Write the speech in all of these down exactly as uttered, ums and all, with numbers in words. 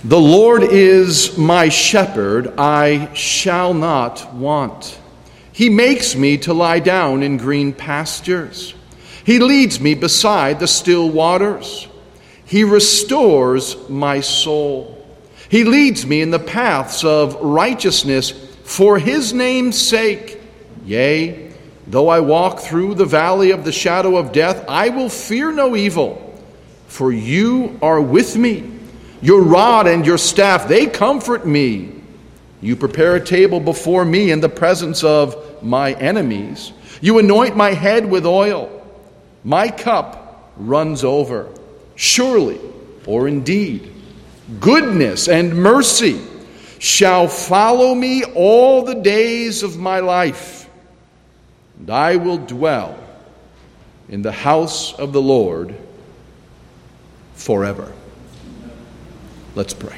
The Lord is my shepherd, I shall not want. He makes me to lie down in green pastures. He leads me beside the still waters. He restores my soul. He leads me in the paths of righteousness for his name's sake. Yea, though I walk through the valley of the shadow of death, I will fear no evil, for you are with me. Your rod and your staff, they comfort me. You prepare a table before me in the presence of my enemies. You anoint my head with oil. My cup runs over. Surely, or indeed, goodness and mercy shall follow me all the days of my life, and I will dwell in the house of the Lord forever. Let's pray.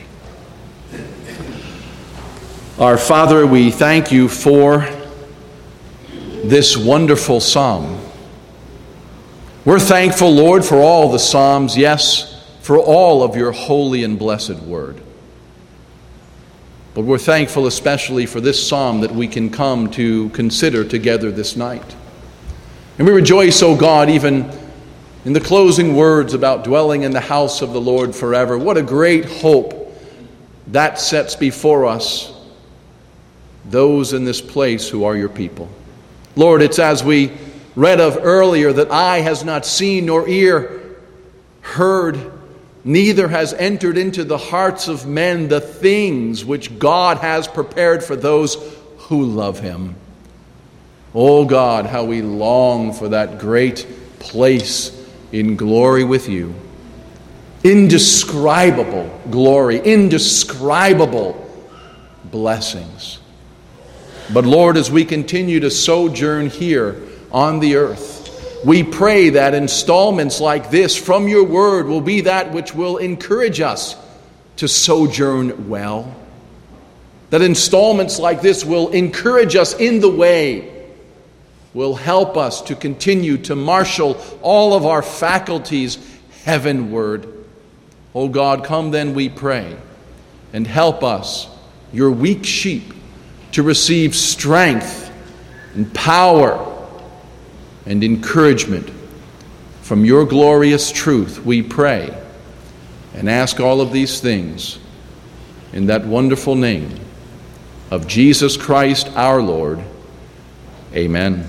Our Father, we thank you for this wonderful psalm. We're thankful, Lord, for all the psalms, yes, for all of your holy and blessed word. But we're thankful especially for this psalm that we can come to consider together this night. And we rejoice, O God, even in the closing words about dwelling in the house of the Lord forever. What a great hope that sets before us, those in this place who are your people. Lord, it's as we read of earlier, that eye has not seen nor ear heard, neither has entered into the hearts of men the things which God has prepared for those who love him. Oh God, how we long for that great place in glory with you. Indescribable glory, indescribable blessings. But Lord, as we continue to sojourn here on the earth, we pray that installments like this from your word will be that which will encourage us to sojourn well. That installments like this will encourage us in the way, will help us to continue to marshal all of our faculties heavenward. Oh God, come then, we pray, and help us, your weak sheep, to receive strength and power and encouragement from your glorious truth, we pray, and ask all of these things in that wonderful name of Jesus Christ our Lord. Amen.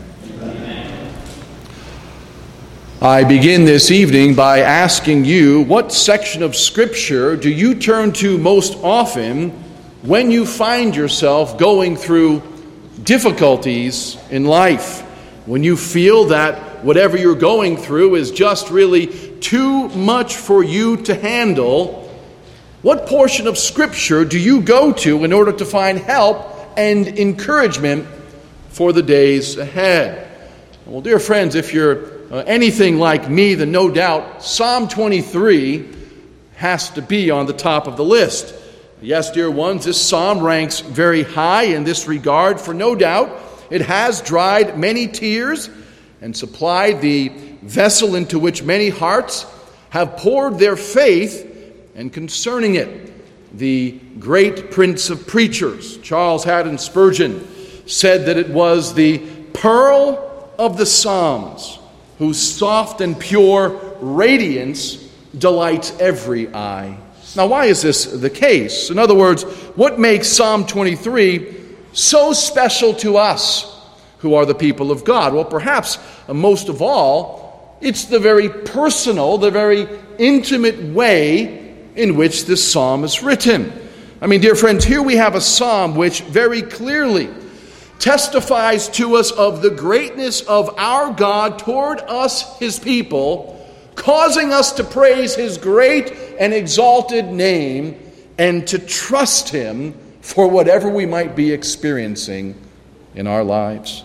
I begin this evening by asking you, what section of Scripture do you turn to most often when you find yourself going through difficulties in life? When you feel that whatever you're going through is just really too much for you to handle, what portion of Scripture do you go to in order to find help and encouragement for the days ahead? Well, dear friends, if you're Uh, anything like me, then no doubt Psalm twenty-three has to be on the top of the list. Yes, dear ones, this psalm ranks very high in this regard, for no doubt it has dried many tears and supplied the vessel into which many hearts have poured their faith. And concerning it, the great prince of preachers, Charles Haddon Spurgeon, said that it was the pearl of the Psalms, whose soft and pure radiance delights every eye. Now, why is this the case? In other words, what makes Psalm twenty-three so special to us who are the people of God? Well, perhaps uh, most of all, it's the very personal, the very intimate way in which this psalm is written. I mean, dear friends, here we have a psalm which very clearly testifies to us of the greatness of our God toward us, his people, causing us to praise his great and exalted name and to trust him for whatever we might be experiencing in our lives.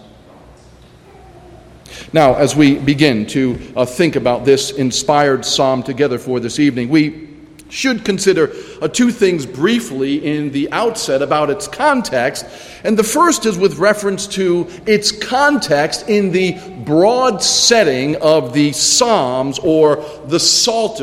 Now, as we begin to uh, think about this inspired psalm together for this evening, we should consider uh, two things briefly in the outset about its context. And the first is with reference to its context in the broad setting of the Psalms or the Psalter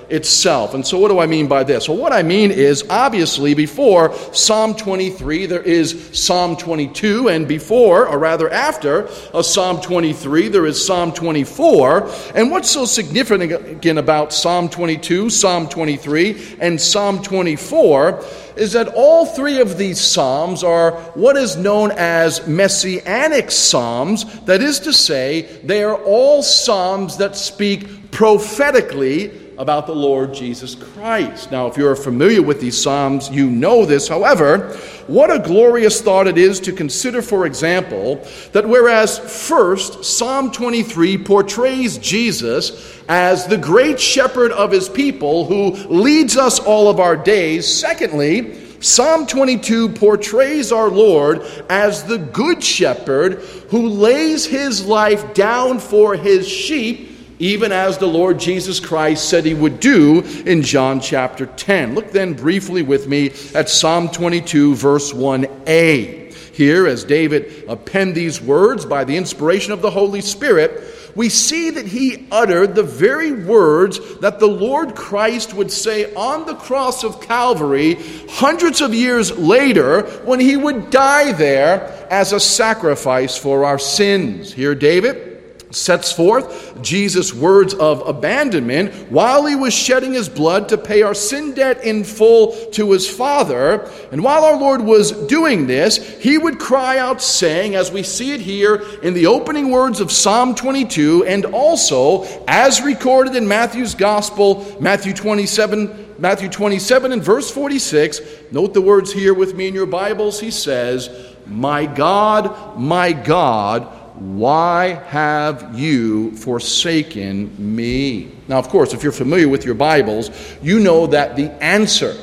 itself. And so what do I mean by this? Well, what I mean is, obviously, before Psalm twenty-three, there is Psalm twenty-two, and before, or rather after, uh, Psalm twenty-three, there is Psalm twenty-four. And what's so significant about Psalm twenty-two, Psalm twenty-three, and Psalm twenty-four is that all three of these psalms are what is known as messianic psalms. That is to say, they are all psalms that speak prophetically about the Lord Jesus Christ. Now, if you're familiar with these psalms, you know this. However, what a glorious thought it is to consider, for example, that whereas first, Psalm twenty-three portrays Jesus as the great shepherd of his people who leads us all of our days, secondly, Psalm twenty-two portrays our Lord as the good shepherd who lays his life down for his sheep, even as the Lord Jesus Christ said he would do in John chapter ten. Look then briefly with me at Psalm twenty-two, verse one a. Here, as David penned these words by the inspiration of the Holy Spirit, we see that he uttered the very words that the Lord Christ would say on the cross of Calvary hundreds of years later when he would die there as a sacrifice for our sins. Here David sets forth Jesus' words of abandonment while he was shedding his blood to pay our sin debt in full to his Father. And while our Lord was doing this, he would cry out saying, as we see it here in the opening words of Psalm twenty-two, and also as recorded in Matthew's Gospel, Matthew twenty-seven, Matthew twenty-seven and verse forty-six, note the words here with me in your Bibles. He says, "My God, my God, why have you forsaken me?" Now, of course, if you're familiar with your Bibles, you know that the answer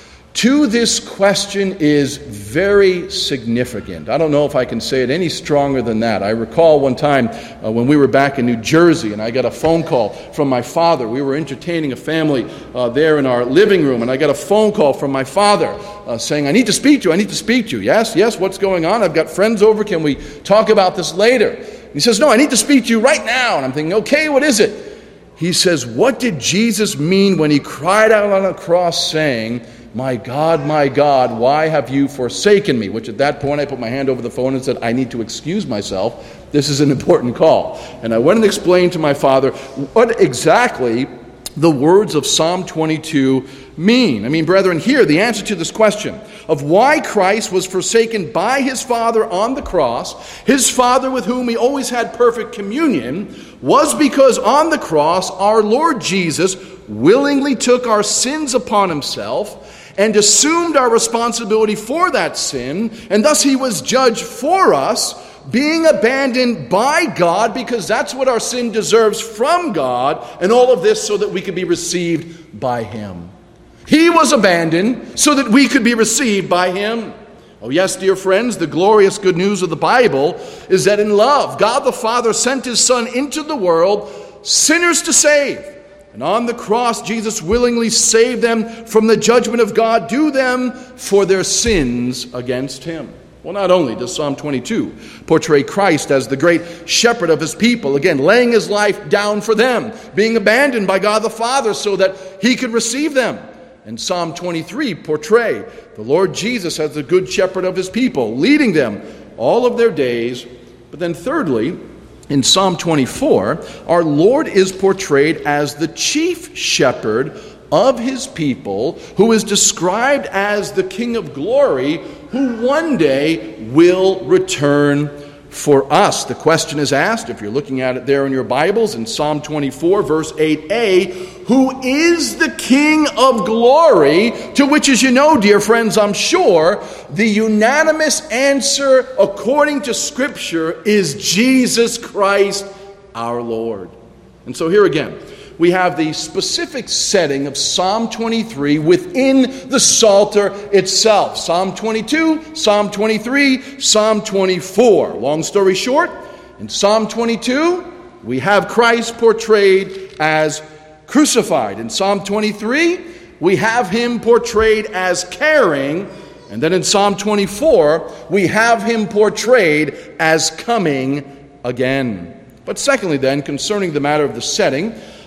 to this question is very significant. I don't know if I can say it any stronger than that. I recall one time uh, when we were back in New Jersey and I got a phone call from my father. We were entertaining a family uh, there in our living room, and I got a phone call from my father uh, saying, "I need to speak to you, I need to speak to you." "Yes, yes, what's going on? I've got friends over. Can we talk about this later?" And he says, "No, I need to speak to you right now." And I'm thinking, okay, what is it? He says, "What did Jesus mean when he cried out on the cross saying, 'My God, my God, why have you forsaken me?'" Which at that point I put my hand over the phone and said, "I need to excuse myself. This is an important call." And I went and explained to my father what exactly the words of Psalm twenty-two mean. I mean, brethren, here the answer to this question of why Christ was forsaken by his Father on the cross, his Father with whom he always had perfect communion, was because on the cross our Lord Jesus willingly took our sins upon himself and assumed our responsibility for that sin, and thus he was judged for us, being abandoned by God because that's what our sin deserves from God, and all of this so that we could be received by him. He was abandoned so that we could be received by him. Oh yes, dear friends, the glorious good news of the Bible is that in love, God the Father sent his Son into the world, sinners to save. And on the cross, Jesus willingly saved them from the judgment of God due them for their sins against him. Well, not only does Psalm twenty-two portray Christ as the great shepherd of his people, again, laying his life down for them, being abandoned by God the Father so that he could receive them. And Psalm twenty-three portray the Lord Jesus as the good shepherd of his people, leading them all of their days. But then thirdly, in Psalm twenty-four, our Lord is portrayed as the chief shepherd of his people, who is described as the King of glory, who one day will return for us. The question is asked, if you're looking at it there in your Bibles, in Psalm twenty-four, verse eight a, who is the King of glory? To which, as you know, dear friends, I'm sure, the unanimous answer, according to Scripture, is Jesus Christ our Lord. And so here again, we have the specific setting of Psalm twenty-three within the Psalter itself. Psalm twenty-two, Psalm twenty-three, Psalm twenty-four. Long story short, in Psalm twenty-two, we have Christ portrayed as crucified. In Psalm twenty-three, we have him portrayed as caring. And then in Psalm twenty-four, we have him portrayed as coming again. But secondly then, concerning the matter of the setting,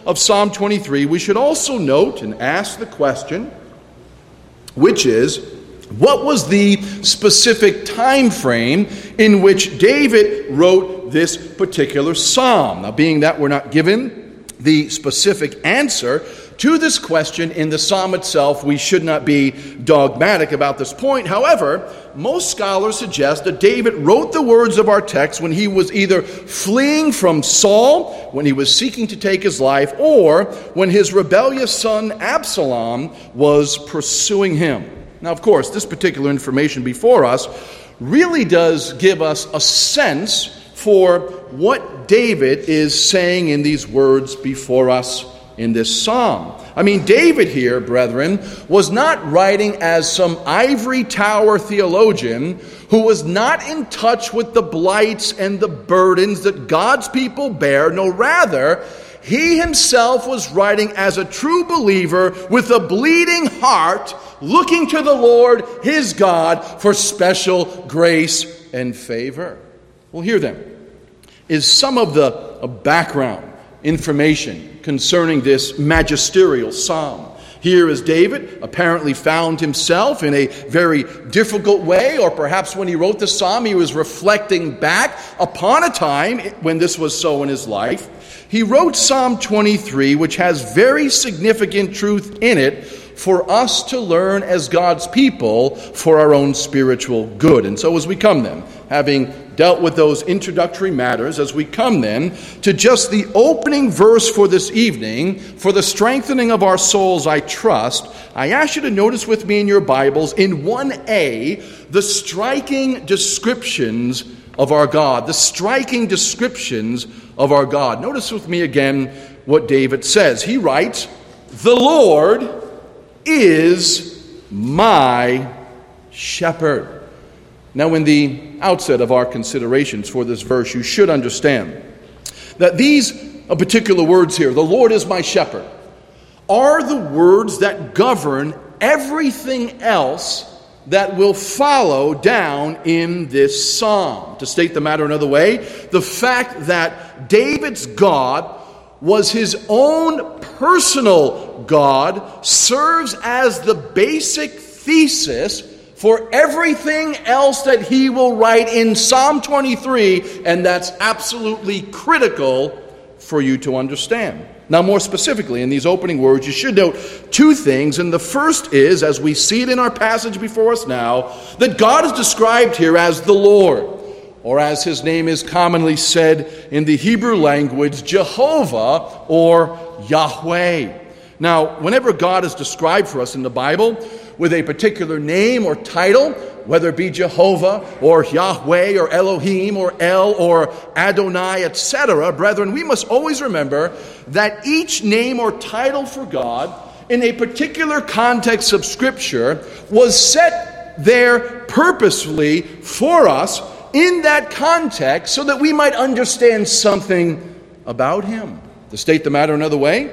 of Psalm twenty-three, we should also note and ask the question, which is, what was the specific time frame in which David wrote this particular psalm? Now, being that we're not given the specific answer to this question in the psalm itself, we should not be dogmatic about this point. However, most scholars suggest that David wrote the words of our text when he was either fleeing from Saul, when he was seeking to take his life, or when his rebellious son Absalom was pursuing him. Now, of course, this particular information before us really does give us a sense for what David is saying in these words before us in this psalm. I mean, David here, brethren, was not writing as some ivory tower theologian who was not in touch with the blights and the burdens that God's people bear. No, rather, he himself was writing as a true believer with a bleeding heart, looking to the Lord, his God, for special grace and favor. Well, here then is some of the background information concerning this magisterial psalm. Here is David, apparently found himself in a very difficult way, or perhaps when he wrote the psalm, he was reflecting back upon a time when this was so in his life. He wrote Psalm twenty-three, which has very significant truth in it for us to learn as God's people for our own spiritual good. And so as we come then, having dealt with those introductory matters, as we come then to just the opening verse for this evening, for the strengthening of our souls, I trust, I ask you to notice with me in your Bibles, in one A, the striking descriptions of our God. The striking descriptions of our God. Notice with me again what David says. He writes, "The Lord is my shepherd." Now, in the outset of our considerations for this verse, you should understand that these particular words here, "the Lord is my shepherd," are the words that govern everything else that will follow down in this psalm. To state the matter another way, the fact that David's God was his own personal God serves as the basic thesis for everything else that he will write in Psalm twenty-three, and that's absolutely critical for you to understand. Now, more specifically, in these opening words, you should note two things, and the first is, as we see it in our passage before us now, that God is described here as the Lord, or as his name is commonly said in the Hebrew language, Jehovah or Yahweh. Now, whenever God is described for us in the Bible with a particular name or title, whether it be Jehovah or Yahweh or Elohim or El or Adonai, et cetera, brethren, we must always remember that each name or title for God in a particular context of Scripture was set there purposefully for us in that context so that we might understand something about him. To state the matter another way,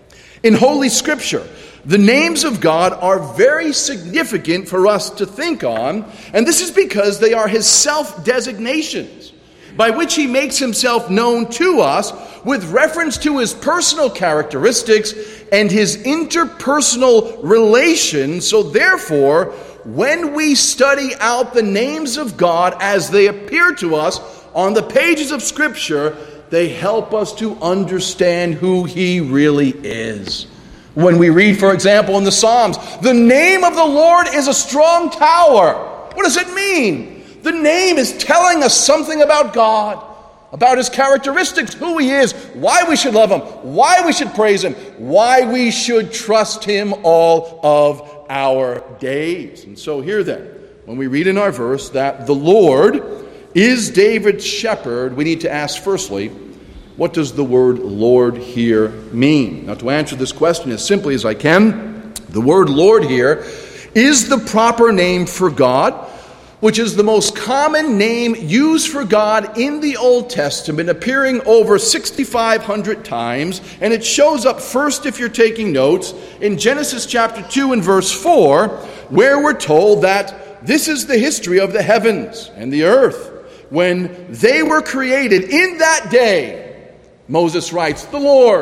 in Holy Scripture, the names of God are very significant for us to think on, and this is because they are his self-designations, by which he makes himself known to us with reference to his personal characteristics and his interpersonal relations. So therefore, when we study out the names of God as they appear to us on the pages of Scripture, they help us to understand who he really is. When we read, for example, in the Psalms, the name of the Lord is a strong tower. What does it mean? The name is telling us something about God, about his characteristics, who he is, why we should love him, why we should praise him, why we should trust him all of our days. And so here then, when we read in our verse that the Lord is David's shepherd, we need to ask firstly, what does the word Lord here mean? Now, to answer this question as simply as I can, the word Lord here is the proper name for God, which is the most common name used for God in the Old Testament, appearing over sixty-five hundred times. And it shows up first, if you're taking notes, in Genesis chapter two and verse four, where we're told that this is the history of the heavens and the earth. When they were created in that day, Moses writes, the Lord,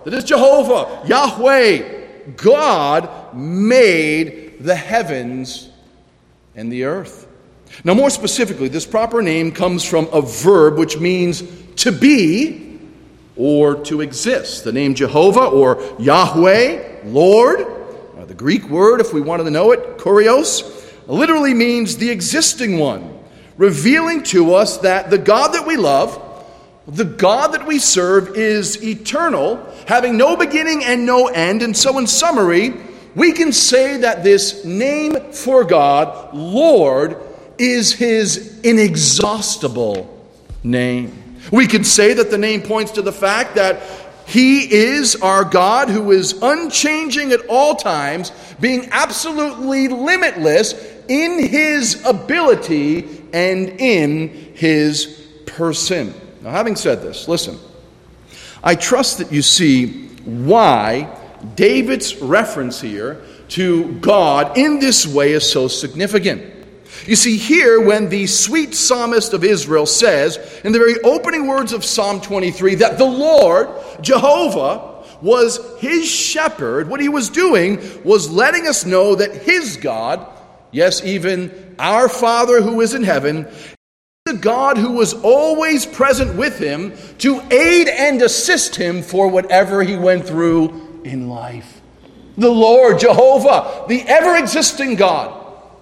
that is Jehovah, Yahweh, God made the heavens and the earth. Now, more specifically, this proper name comes from a verb which means to be or to exist. The name Jehovah or Yahweh, Lord, uh, the Greek word, if we wanted to know it, kurios, literally means the existing one, revealing to us that the God that we love, the God that we serve, is eternal, having no beginning and no end. And so in summary, we can say that this name for God, Lord, is his inexhaustible name. We can say that the name points to the fact that he is our God who is unchanging at all times, being absolutely limitless in his ability and in his person. Now, having said this, listen, I trust that you see why David's reference here to God in this way is so significant. You see, here when the sweet psalmist of Israel says, in the very opening words of Psalm twenty-three, that the Lord, Jehovah, was his shepherd, what he was doing was letting us know that his God, yes, even our Father who is in heaven, the God who was always present with him to aid and assist him for whatever he went through in life. The Lord, Jehovah, the ever-existing God.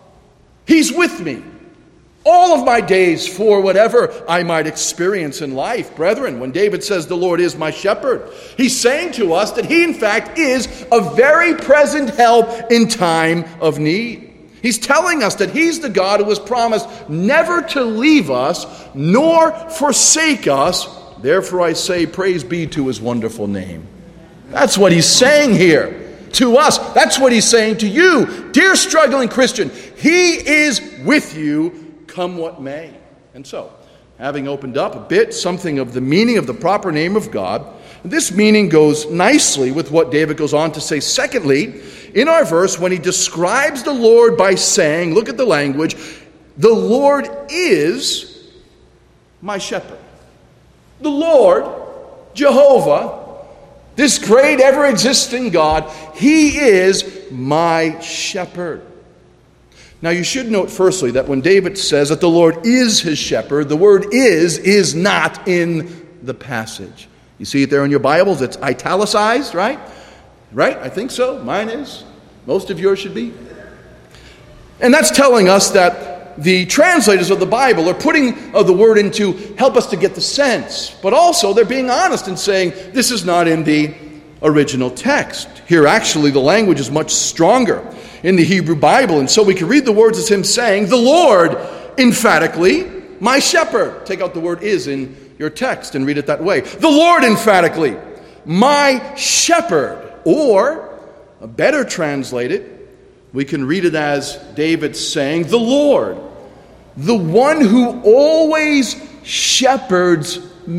He's with me all of my days for whatever I might experience in life. Brethren, when David says the Lord is my shepherd, he's saying to us that he in fact is a very present help in time of need. He's telling us that he's the God who has promised never to leave us nor forsake us. Therefore I say, praise be to his wonderful name. That's what he's saying here to us. That's what he's saying to you, dear struggling Christian. He is with you, come what may. And so, having opened up a bit something of the meaning of the proper name of God, this meaning goes nicely with what David goes on to say. Secondly, in our verse, when he describes the Lord by saying, look at the language, the Lord is my shepherd. The Lord, Jehovah, this great ever-existing God, he is my shepherd. Now you should note firstly that when David says that the Lord is his shepherd, the word is is not in the passage. You see it there in your Bibles, it's italicized, right? Right? I think so. Mine is. Most of yours should be. And that's telling us that the translators of the Bible are putting uh, the word in to help us to get the sense. But also they're being honest in saying this is not in the original text. Here actually the language is much stronger in the Hebrew Bible. And so we can read the words as him saying, the Lord, emphatically, my shepherd. Take out the word is in your text and read it that way. The Lord, emphatically, my shepherd. Or, better translated, we can read it as David saying, the Lord, the one who always shepherds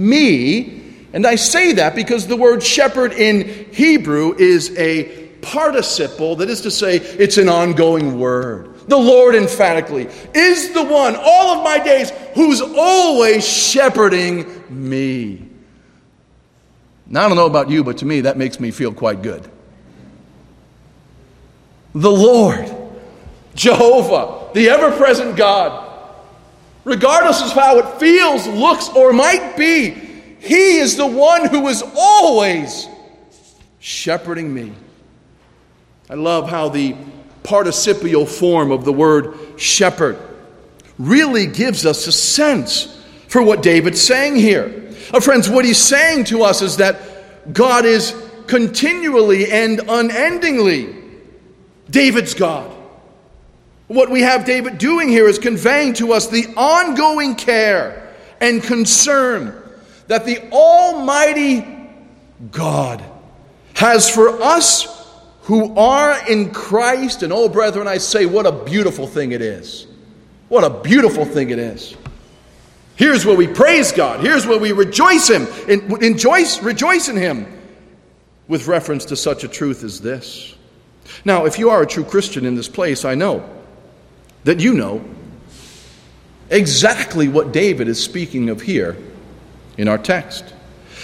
me. And I say that because the word shepherd in Hebrew is a participle, that is to say, it's an ongoing word. The Lord, emphatically, is the one, all of my days, who's always shepherding me. Now, I don't know about you, but to me, that makes me feel quite good. The Lord, Jehovah, the ever-present God, regardless of how it feels, looks, or might be, he is the one who is always shepherding me. I love how the participial form of the word shepherd really gives us a sense for what David's saying here. Uh, friends, what he's saying to us is that God is continually and unendingly David's God. What we have David doing here is conveying to us the ongoing care and concern that the Almighty God has for us who are in Christ. And oh, brethren, I say, what a beautiful thing it is. What a beautiful thing it is. Here's where we praise God. Here's where we rejoice Him, and rejoice, rejoice in Him with reference to such a truth as this. Now, if you are a true Christian in this place, I know that you know exactly what David is speaking of here in our text.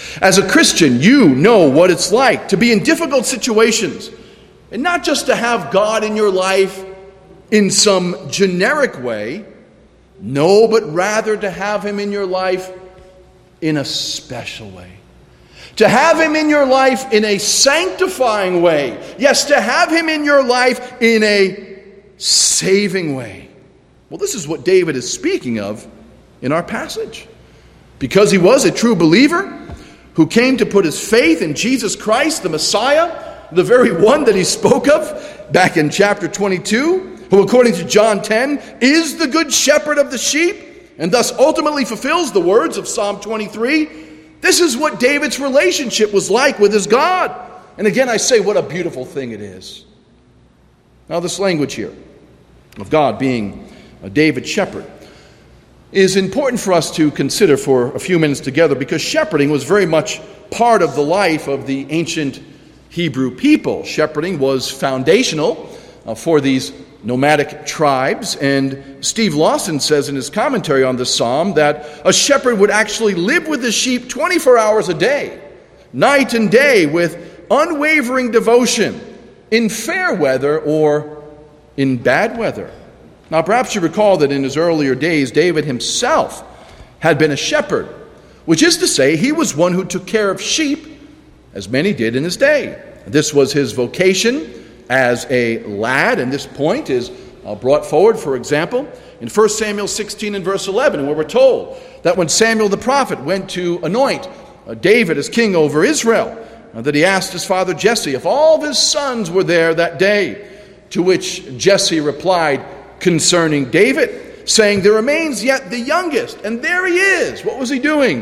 As a Christian, you know what it's like to be in difficult situations, and not just to have God in your life in some generic way, no, but rather to have him in your life in a special way. To have him in your life in a sanctifying way. Yes, to have him in your life in a saving way. Well, this is what David is speaking of in our passage. Because he was a true believer who came to put his faith in Jesus Christ, the Messiah, the very one that he spoke of back in chapter twenty-two, who according to John ten is the good shepherd of the sheep, and thus ultimately fulfills the words of Psalm twenty-three. This is what David's relationship was like with his God. And again, I say, what a beautiful thing it is. Now, this language here of God being a David shepherd is important for us to consider for a few minutes together, because shepherding was very much part of the life of the ancient Hebrew people. Shepherding was foundational uh, for these nomadic tribes, and Steve Lawson says in his commentary on this psalm that a shepherd would actually live with his sheep twenty-four hours a day, night and day, with unwavering devotion, in fair weather or in bad weather. Now, perhaps you recall that in his earlier days, David himself had been a shepherd, which is to say, he was one who took care of sheep, as many did in his day. This was his vocation as a lad, and this point is uh, brought forward, for example, in First Samuel sixteen and verse eleven, where we're told that when Samuel the prophet went to anoint uh, David as king over Israel, uh, that he asked his father Jesse if all of his sons were there that day, to which Jesse replied concerning David, saying, "There remains yet the youngest," and there he is. What was he doing?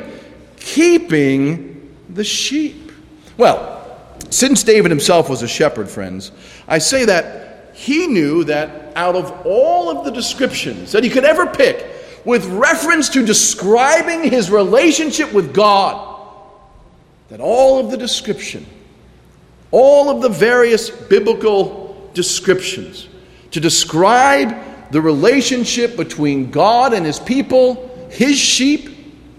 Keeping the sheep. Well, since David himself was a shepherd, friends, I say that he knew that out of all of the descriptions that he could ever pick with reference to describing his relationship with God, that all of the description, all of the various biblical descriptions to describe the relationship between God and his people, his sheep,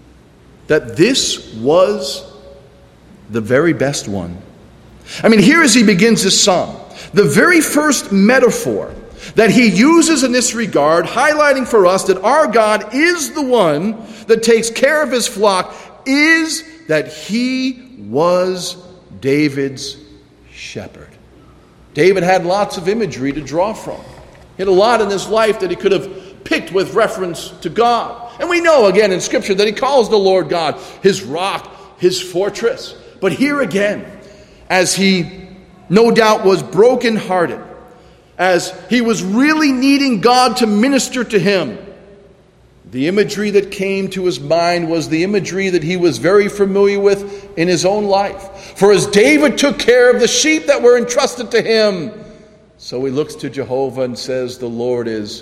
that this was the very best one. I mean, here as he begins this psalm, the very first metaphor that he uses in this regard, highlighting for us that our God is the one that takes care of his flock, is that he was David's shepherd. David had lots of imagery to draw from. He had a lot in his life that he could have picked with reference to God. And we know again in Scripture that he calls the Lord God his rock, his fortress. But here again, as he no doubt was brokenhearted, as he was really needing God to minister to him, the imagery that came to his mind was the imagery that he was very familiar with in his own life. For as David took care of the sheep that were entrusted to him, so he looks to Jehovah and says, "The Lord is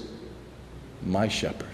my shepherd."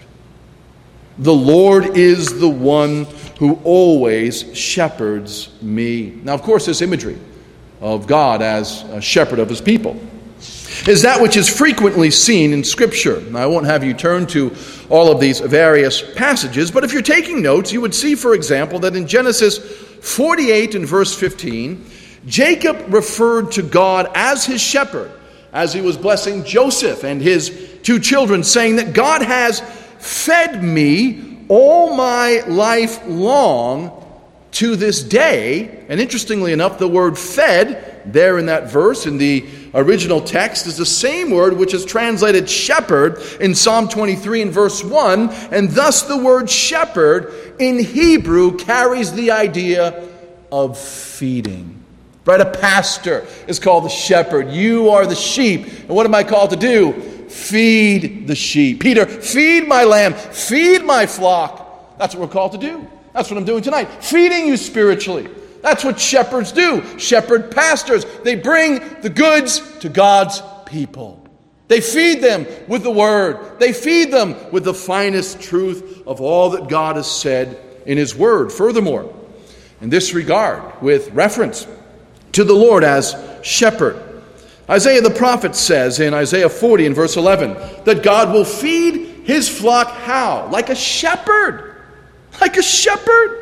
The Lord is the one who always shepherds me. Now, of course, this imagery of God as a shepherd of his people is that which is frequently seen in Scripture. Now, I won't have you turn to all of these various passages, but if you're taking notes, you would see, for example, that in Genesis forty-eight and verse fifteen, Jacob referred to God as his shepherd as he was blessing Joseph and his two children, saying that God has fed me all my life long to this day. And interestingly enough, the word fed there in that verse in the original text is the same word which is translated shepherd in Psalm twenty-three and verse one. And thus the word shepherd in Hebrew carries the idea of feeding. Right? A pastor is called the shepherd. You are the sheep. And what am I called to do? Feed the sheep. Peter, feed my lamb. Feed my flock. That's what we're called to do. That's what I'm doing tonight. Feeding you spiritually. That's what shepherds do. Shepherd pastors. They bring the goods to God's people. They feed them with the word. They feed them with the finest truth of all that God has said in his word. Furthermore, in this regard, with reference to the Lord as shepherd, Isaiah the prophet says in Isaiah forty and verse eleven that God will feed his flock how? Like a shepherd. Like a shepherd.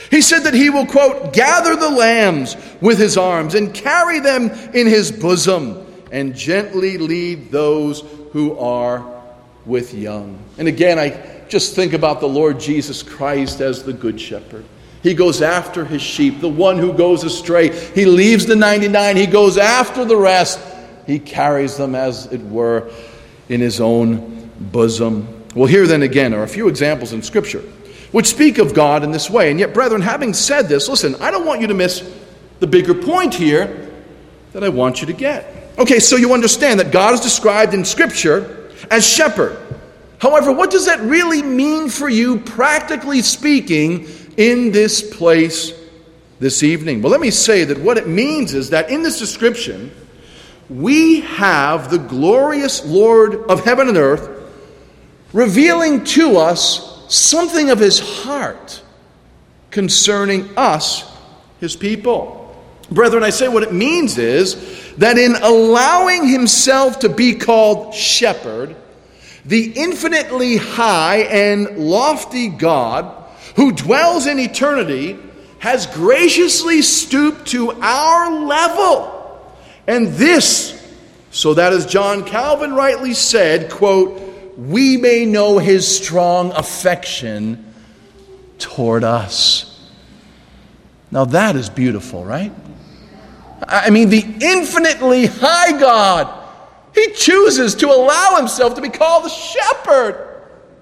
He said that he will, quote, gather the lambs with his arms and carry them in his bosom and gently lead those who are with young. And again, I just think about the Lord Jesus Christ as the good shepherd. He goes after his sheep, the one who goes astray. He leaves the ninety-nine. He goes after the rest. He carries them, as it were, in his own bosom. Well, here then again are a few examples in Scripture which speak of God in this way. And yet, brethren, having said this, listen, I don't want you to miss the bigger point here that I want you to get. Okay, so you understand that God is described in Scripture as shepherd. However, what does that really mean for you, practically speaking, in this place this evening? Well, let me say that what it means is that in this description, we have the glorious Lord of heaven and earth revealing to us something of his heart concerning us, his people. Brethren, I say what it means is that in allowing himself to be called shepherd, the infinitely high and lofty God who dwells in eternity has graciously stooped to our level. And this, so that as John Calvin rightly said, quote, we may know his strong affection toward us. Now that is beautiful, right? I mean, the infinitely high God, he chooses to allow himself to be called the shepherd.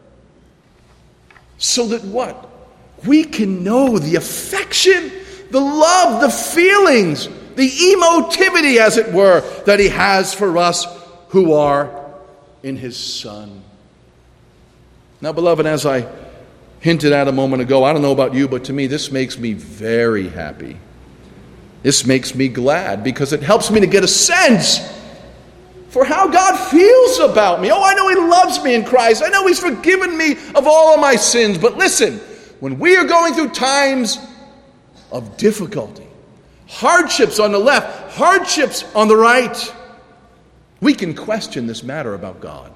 So that what? We can know the affection, the love, the feelings, the emotivity, as it were, that he has for us who are in his Son. Now, beloved, as I hinted at a moment ago, I don't know about you, but to me this makes me very happy. This makes me glad because it helps me to get a sense for how God feels about me. Oh, I know he loves me in Christ. I know he's forgiven me of all of my sins. But listen, when we are going through times of difficulty, hardships on the left, hardships on the right, we can question this matter about God.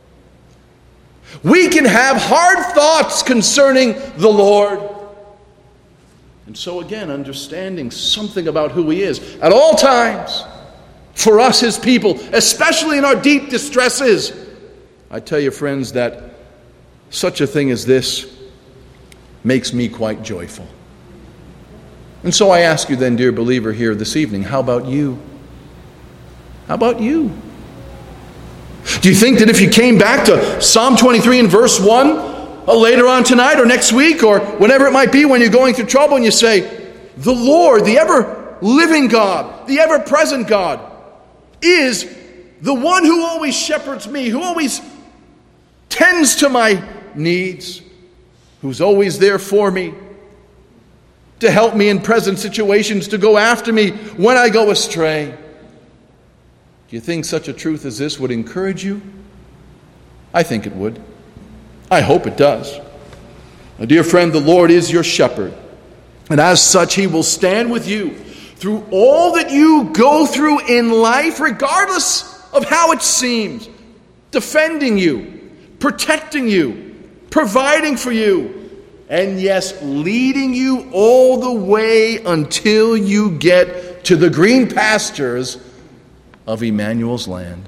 We can have hard thoughts concerning the Lord. And so again, understanding something about who he is at all times for us, his people, especially in our deep distresses. I tell you, friends, that such a thing as this makes me quite joyful. And so I ask you then, dear believer here this evening, how about you? How about you? Do you think that if you came back to Psalm twenty-three and verse one uh, later on tonight or next week or whenever it might be when you're going through trouble and you say, the Lord, the ever-living God, the ever-present God, is the one who always shepherds me, who always tends to my needs, who's always there for me, to help me in present situations, to go after me when I go astray? Do you think such a truth as this would encourage you? I think it would. I hope it does. My dear friend, the Lord is your shepherd, and as such, he will stand with you through all that you go through in life, regardless of how it seems, defending you, protecting you, providing for you, and yes, leading you all the way until you get to the green pastures of Emmanuel's land.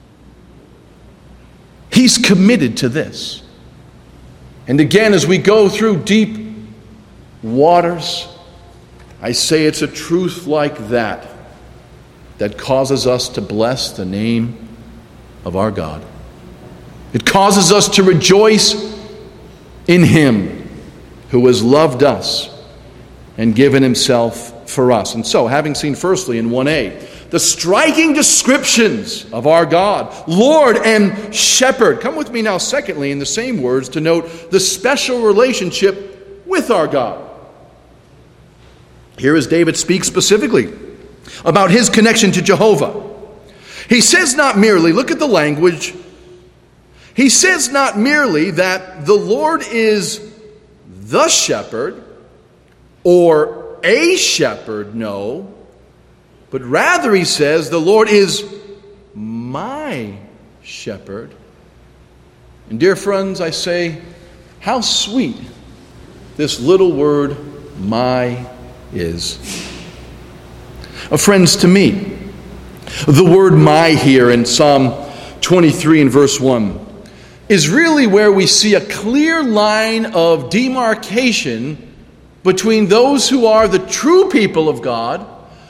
He's committed to this. And again, as we go through deep waters, I say it's a truth like that that causes us to bless the name of our God. It causes us to rejoice in him who has loved us and given himself for us. And so, having seen firstly in one A, the striking descriptions of our God, Lord and Shepherd. Come with me now, secondly, in the same words, to note the special relationship with our God. Here as David speaks specifically about his connection to Jehovah. He says not merely, look at the language, he says not merely that the Lord is the shepherd or a shepherd, no. But rather, he says, the Lord is my shepherd. And dear friends, I say, how sweet this little word my is. Uh, friends, to me, the word my here in Psalm twenty-three and verse one is really where we see a clear line of demarcation between those who are the true people of God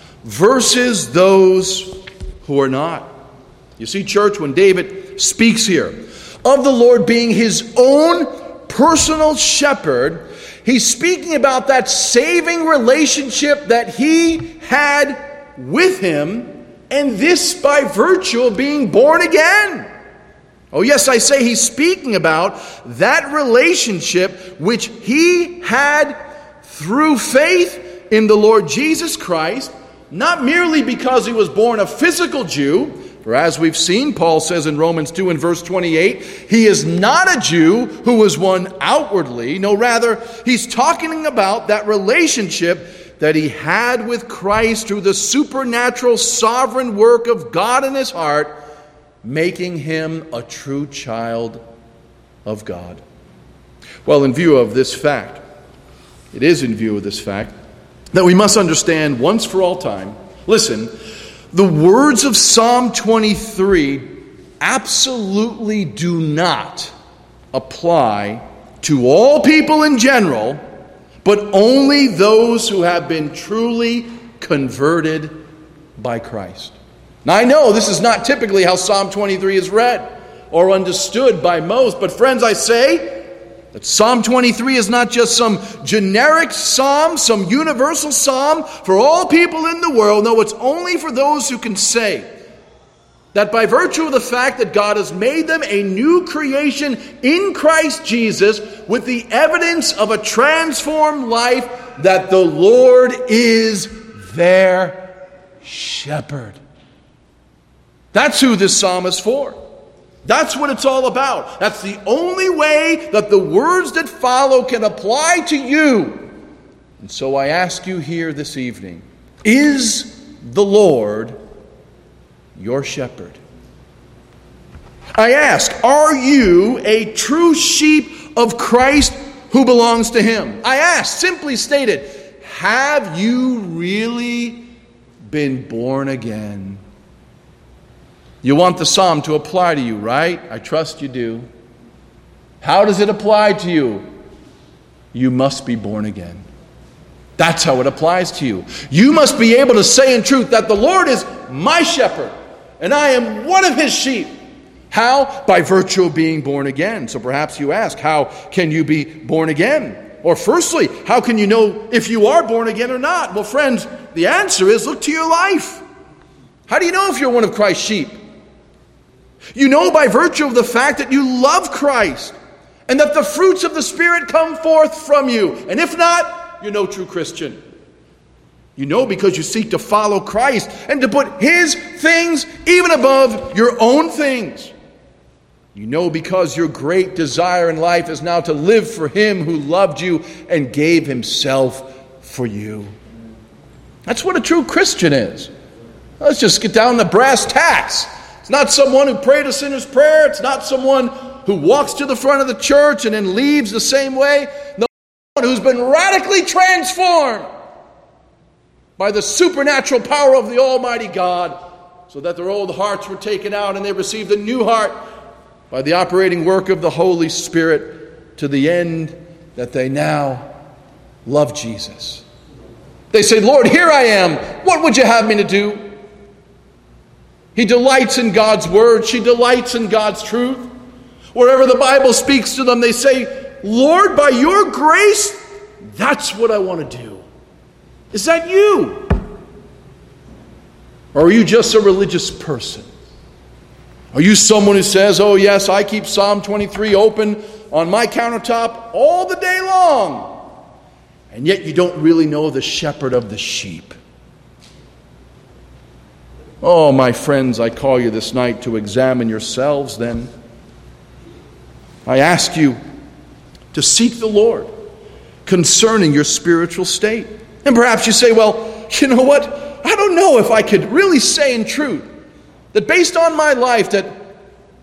versus those who are not. You see, church, when David speaks here of the Lord being his own personal shepherd, he's speaking about that saving relationship that he had with him, and this by virtue of being born again. Oh yes, I say he's speaking about that relationship which he had through faith in the Lord Jesus Christ, not merely because he was born a physical Jew, for as we've seen, Paul says in Romans two and verse twenty-eight, he is not a Jew who was one outwardly. No, rather, he's talking about that relationship that he had with Christ through the supernatural sovereign work of God in his heart, making him a true child of God. Well, in view of this fact, it is in view of this fact that we must understand once for all time, listen, the words of Psalm twenty-three absolutely do not apply to all people in general, but only those who have been truly converted by Christ. Now, I know this is not typically how Psalm twenty-three is read or understood by most, but friends, I say that Psalm twenty-three is not just some generic psalm, some universal psalm for all people in the world. No, it's only for those who can say that by virtue of the fact that God has made them a new creation in Christ Jesus with the evidence of a transformed life, that the Lord is their shepherd. That's who this psalm is for. That's what it's all about. That's the only way that the words that follow can apply to you. And so I ask you here this evening, is the Lord your shepherd? I ask, are you a true sheep of Christ who belongs to him? I ask, simply stated, have you really been born again? You want the psalm to apply to you, right? I trust you do. How does it apply to you? You must be born again. That's how it applies to you. You must be able to say in truth that the Lord is my shepherd, and I am one of his sheep. How? By virtue of being born again. So perhaps you ask, how can you be born again? Or firstly, how can you know if you are born again or not? Well, friends, the answer is look to your life. How do you know if you're one of Christ's sheep? You know by virtue of the fact that you love Christ and that the fruits of the Spirit come forth from you. And if not, you're no true Christian. You know because you seek to follow Christ and to put his things even above your own things. You know because your great desire in life is now to live for him who loved you and gave himself for you. That's what a true Christian is. Let's just get down to brass tacks. It's not someone who prayed a sinner's prayer. It's not someone who walks to the front of the church and then leaves the same way. No, someone who's been radically transformed by the supernatural power of the Almighty God, so that their old hearts were taken out and they received a new heart by the operating work of the Holy Spirit, to the end that they now love Jesus. They say, Lord, here I am. What would you have me to do? He delights in God's word. She delights in God's truth. Wherever the Bible speaks to them, they say, Lord, by your grace, that's what I want to do. Is that you? Or are you just a religious person? Are you someone who says, oh yes, I keep Psalm twenty-three open on my countertop all the day long, and yet you don't really know the shepherd of the sheep? Oh, my friends, I call you this night to examine yourselves then. I ask you to seek the Lord concerning your spiritual state. And perhaps you say, well, you know what? I don't know if I could really say in truth that based on my life that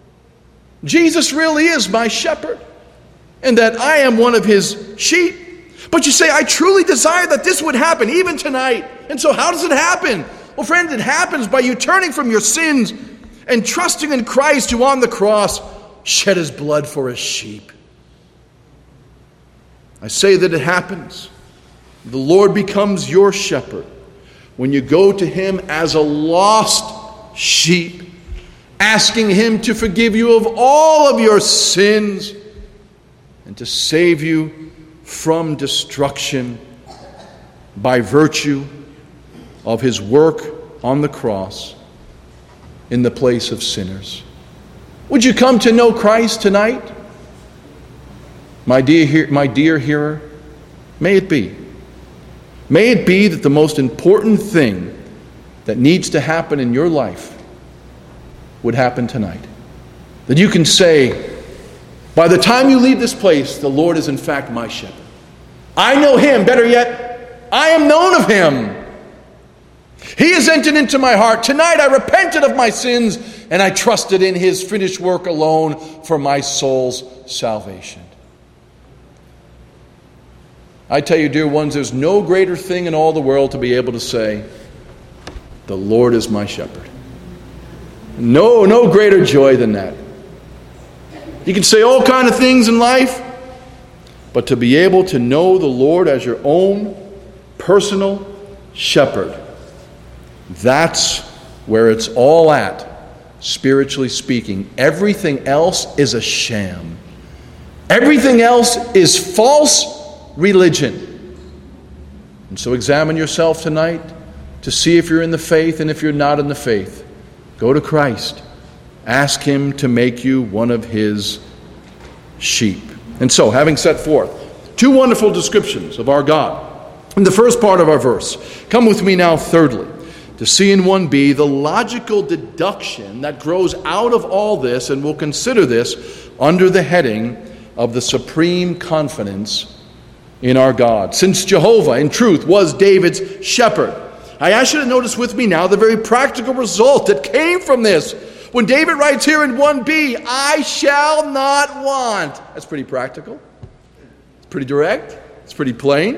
Jesus really is my shepherd and that I am one of his sheep. But you say, I truly desire that this would happen, even tonight. And so how does it happen? Well, friend, it happens by you turning from your sins and trusting in Christ, who on the cross shed his blood for his sheep. I say that it happens. The Lord becomes your shepherd when you go to him as a lost sheep, asking him to forgive you of all of your sins and to save you from destruction by virtue of his work on the cross in the place of sinners. Would you come to know Christ tonight? My dear, my dear hearer, may it be. May it be that the most important thing that needs to happen in your life would happen tonight. That you can say, by the time you leave this place, the Lord is in fact my shepherd. I know him, better yet, I am known of him. He has entered into my heart. Tonight I repented of my sins and I trusted in his finished work alone for my soul's salvation. I tell you, dear ones, there's no greater thing in all the world to be able to say, the Lord is my shepherd. No, no greater joy than that. You can say all kinds of things in life, but to be able to know the Lord as your own personal shepherd, that's where it's all at, spiritually speaking. Everything else is a sham. Everything else is false religion. And so examine yourself tonight to see if you're in the faith, and if you're not in the faith, go to Christ. Ask him to make you one of his sheep. And so, having set forth two wonderful descriptions of our God in the first part of our verse, come with me now thirdly to see in one B the logical deduction that grows out of all this, and we'll consider this under the heading of the supreme confidence in our God. Since Jehovah, in truth, was David's shepherd, I ask you to notice with me now the very practical result that came from this. When David writes here in one B, I shall not want. That's pretty practical. It's pretty direct. It's pretty plain.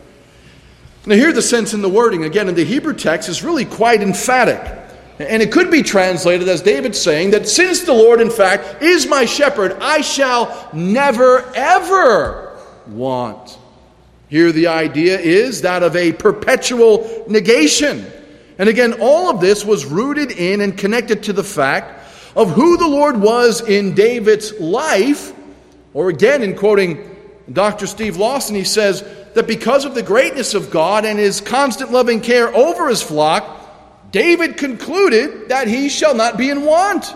Now here the sense in the wording, again, in the Hebrew text is really quite emphatic. And it could be translated as David saying that since the Lord, in fact, is my shepherd, I shall never, ever want. Here the idea is that of a perpetual negation. And again, all of this was rooted in and connected to the fact of who the Lord was in David's life. Or again, in quoting Doctor Steve Lawson, he says that because of the greatness of God and his constant loving care over his flock, David concluded that he shall not be in want.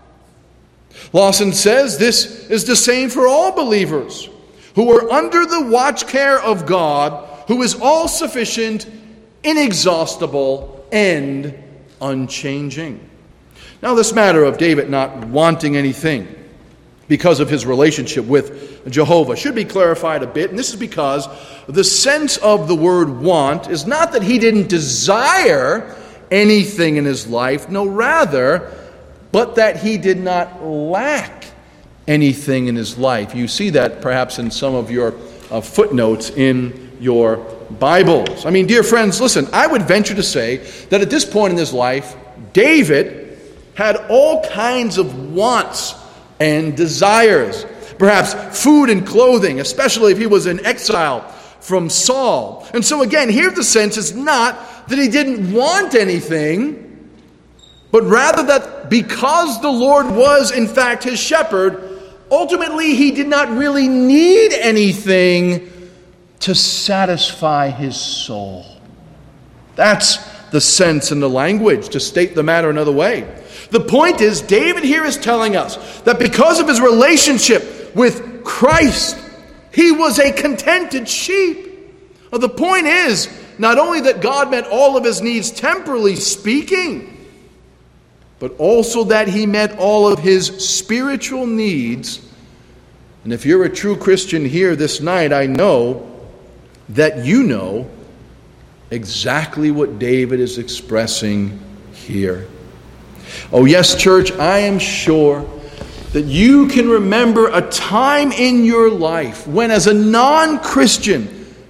Lawson says this is the same for all believers who are under the watch care of God, who is all-sufficient, inexhaustible, and unchanging. Now, this matter of David not wanting anything because of his relationship with Jehovah should be clarified a bit, and this is because the sense of the word want is not that he didn't desire anything in his life, no, rather, but that he did not lack anything in his life. You see that perhaps in some of your uh, footnotes in your Bibles. I mean, dear friends, listen, I would venture to say that at this point in his life, David had all kinds of wants and desires. Perhaps food and clothing, especially if he was in exile from Saul. And so again, here the sense is not that he didn't want anything, but rather that because the Lord was in fact his shepherd, ultimately he did not really need anything to satisfy his soul. That's the sense in the language, to state the matter another way. The point is, David here is telling us that because of his relationship with Christ, he was a contented sheep. Well, the point is, not only that God met all of his needs temporally speaking, but also that he met all of his spiritual needs. And if you're a true Christian here this night, I know that you know exactly what David is expressing here. Oh yes, church, I am sure that you can remember a time in your life when, as a non-Christian,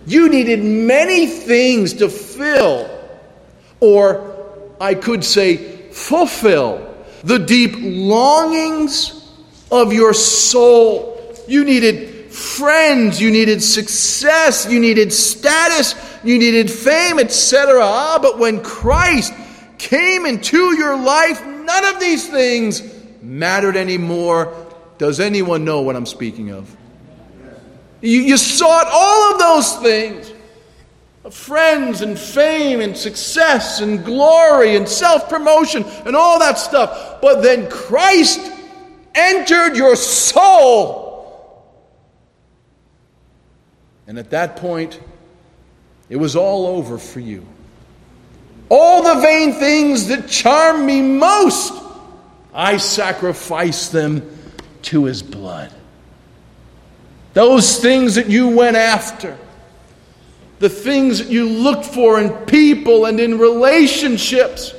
You needed many things to fill, or I could say fulfill, the deep longings of your soul. You needed friends, you needed success, you needed status, you needed fame, et cetera. Ah, but when Christ came into your life, none of these things mattered anymore. Does anyone know what I'm speaking of? You, you sought all of those things. Friends and fame and success and glory and self-promotion and all that stuff. But then Christ entered your soul. And at that point, it was all over for you. All the vain things that charm me most, I sacrifice them to His blood. Those things that you went after, the things that you looked for in people and in relationships,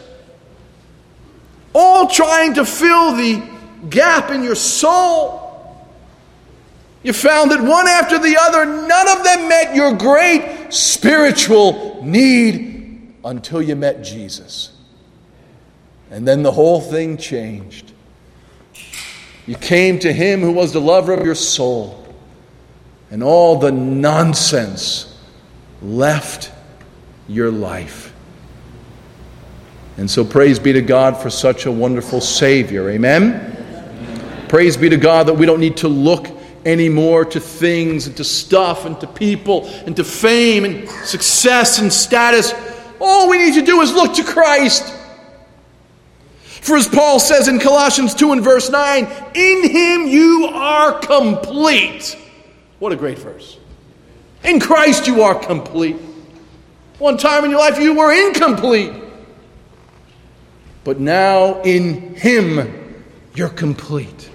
all trying to fill the gap in your soul. You found that one after the other, none of them met your great spiritual need until you met Jesus. And then the whole thing changed. You came to Him who was the lover of your soul, and all the nonsense left your life. And so praise be to God for such a wonderful Savior. Amen? Amen. Praise be to God that we don't need to look anymore to things and to stuff and to people and to fame and success and status. All we need to do is look to Christ. For as Paul says in Colossians two and verse nine, in Him you are complete. What a great verse. In Christ you are complete. One time in your life you were incomplete. But now in Him you're complete.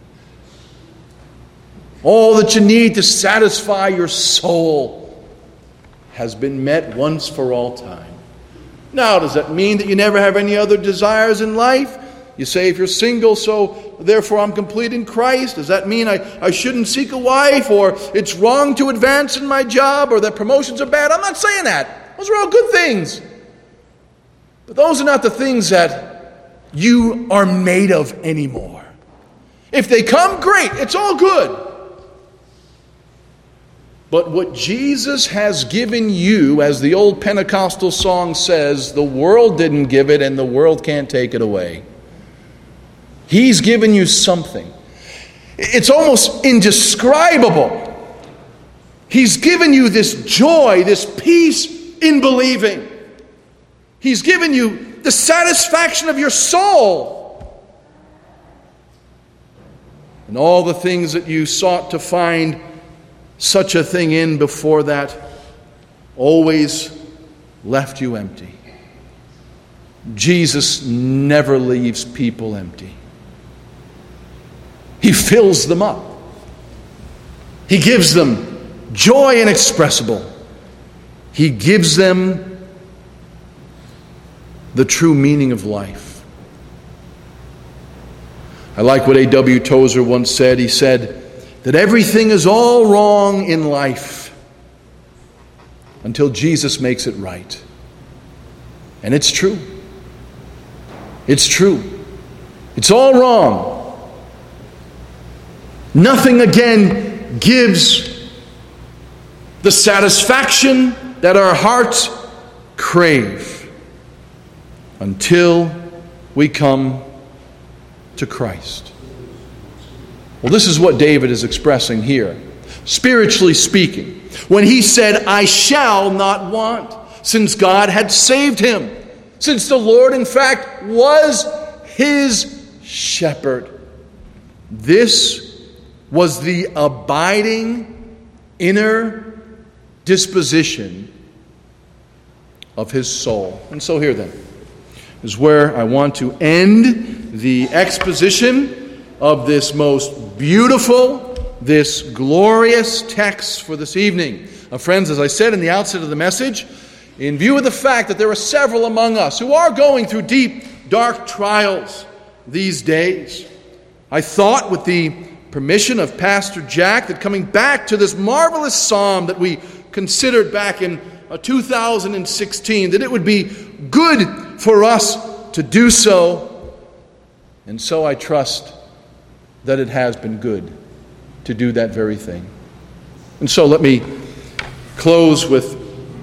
All that you need to satisfy your soul has been met once for all time. Now, does that mean that you never have any other desires in life? You say if you're single, so therefore I'm complete in Christ. Does that mean I, I shouldn't seek a wife, or it's wrong to advance in my job, or that promotions are bad? I'm not saying that. Those are all good things. But those are not the things that you are made of anymore. If they come, great. It's all good. But what Jesus has given you, as the old Pentecostal song says, the world didn't give it and the world can't take it away. He's given you something. It's almost indescribable. He's given you this joy, this peace in believing. He's given you the satisfaction of your soul. And all the things that you sought to find such a thing in before that always left you empty. Jesus never leaves people empty. He fills them up. He gives them joy inexpressible. He gives them the true meaning of life. I like what A W Tozer once said. He said that everything is all wrong in life until Jesus makes it right. And it's true. It's true. It's all wrong. Nothing again gives the satisfaction that our hearts crave until we come to Christ. Well, this is what David is expressing here. Spiritually speaking, when he said, I shall not want, since God had saved him, since the Lord, in fact, was his shepherd. This was the abiding inner disposition of his soul. And so here then is where I want to end the exposition of this most beautiful, this glorious text for this evening. Now, friends, as I said in the outset of the message, in view of the fact that there are several among us who are going through deep, dark trials these days, I thought, with the permission of Pastor Jack, that coming back to this marvelous psalm that we considered back in uh, two thousand sixteen that it would be good for us to do so. And so I trust that it has been good to do that very thing. And so let me close with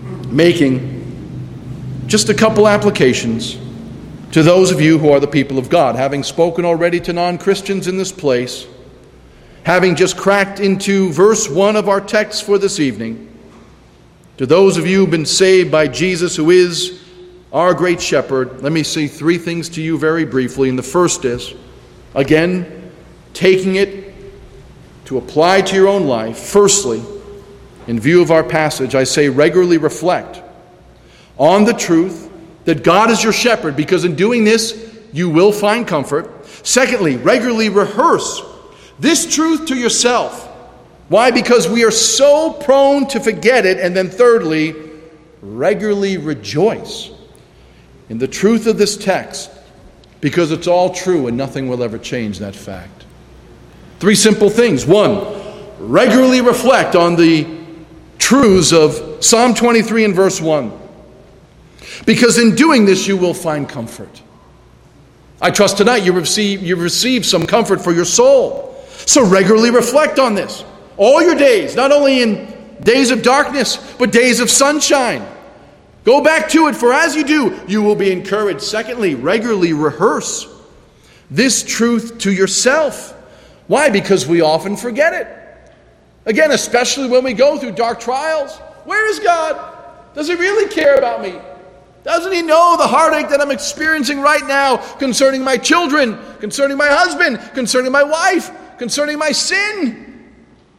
making just a couple applications to those of you who are the people of God. Having spoken already to non-Christians in this place, having just cracked into verse one of our text for this evening, to those of you who have been saved by Jesus, who is our great shepherd, let me say three things to you very briefly. And the first is, again, taking it to apply to your own life. Firstly, in view of our passage, I say regularly reflect on the truth that God is your shepherd, because in doing this, you will find comfort. Secondly, regularly rehearse this truth to yourself. Why? Because we are so prone to forget it. And then thirdly, regularly rejoice in the truth of this text, because it's all true and nothing will ever change that fact. Three simple things. One, regularly reflect on the truths of Psalm twenty-three and verse one. Because in doing this, you will find comfort. I trust tonight you receive, you receive some comfort for your soul. So regularly reflect on this. All your days, not only in days of darkness, but days of sunshine. Go back to it, for as you do, you will be encouraged. Secondly, regularly rehearse this truth to yourself. Why? Because we often forget it. Again, especially when we go through dark trials. Where is God? Does He really care about me? Doesn't He know the heartache that I'm experiencing right now concerning my children, concerning my husband, concerning my wife, concerning my sin?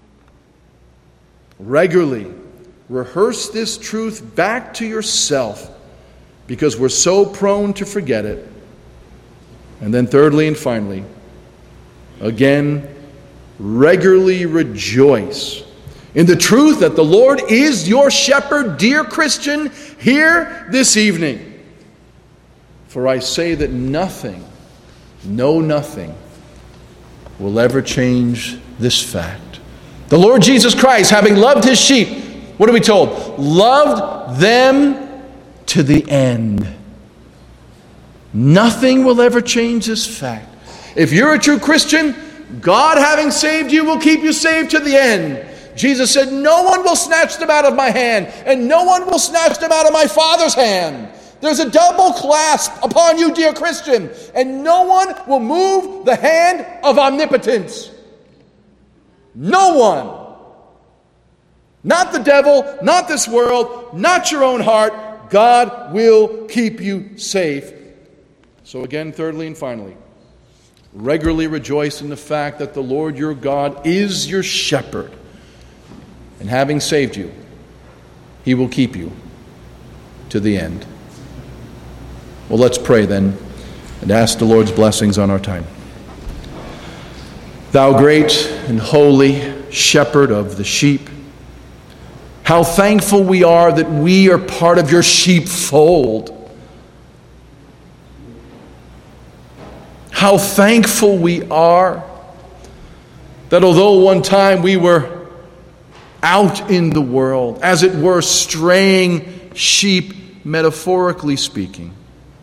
Regularly rehearse this truth back to yourself, because we're so prone to forget it. And then thirdly and finally, again, regularly rejoice in the truth that the Lord is your shepherd, dear Christian, here this evening. For I say that nothing, no nothing, will ever change this fact. The Lord Jesus Christ, having loved His sheep, what are we told? Loved them to the end. Nothing will ever change this fact. If you're a true Christian, God, having saved you, will keep you saved to the end. Jesus said, no one will snatch them out of my hand, and no one will snatch them out of my Father's hand. There's a double clasp upon you, dear Christian, and no one will move the hand of omnipotence. No one. Not the devil, not this world, not your own heart. God will keep you safe. So again, thirdly and finally, regularly rejoice in the fact that the Lord your God is your shepherd. And having saved you, He will keep you to the end. Well, let's pray then and ask the Lord's blessings on our time. Thou great and holy shepherd of the sheep, how thankful we are that we are part of your sheepfold. How thankful we are that although one time we were out in the world, as it were, straying sheep, metaphorically speaking,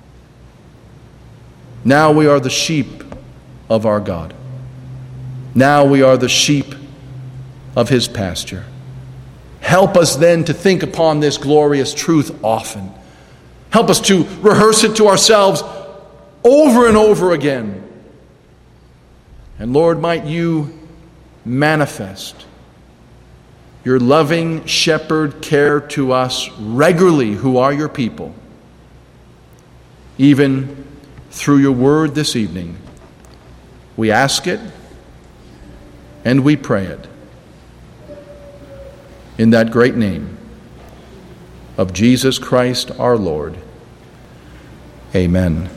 now we are the sheep of our God. Now we are the sheep of His pasture. Help us then to think upon this glorious truth often. Help us to rehearse it to ourselves over and over again. And Lord, might you manifest your loving shepherd care to us regularly, who are your people, even through your word this evening. We ask it and we pray it in that great name of Jesus Christ our Lord. Amen.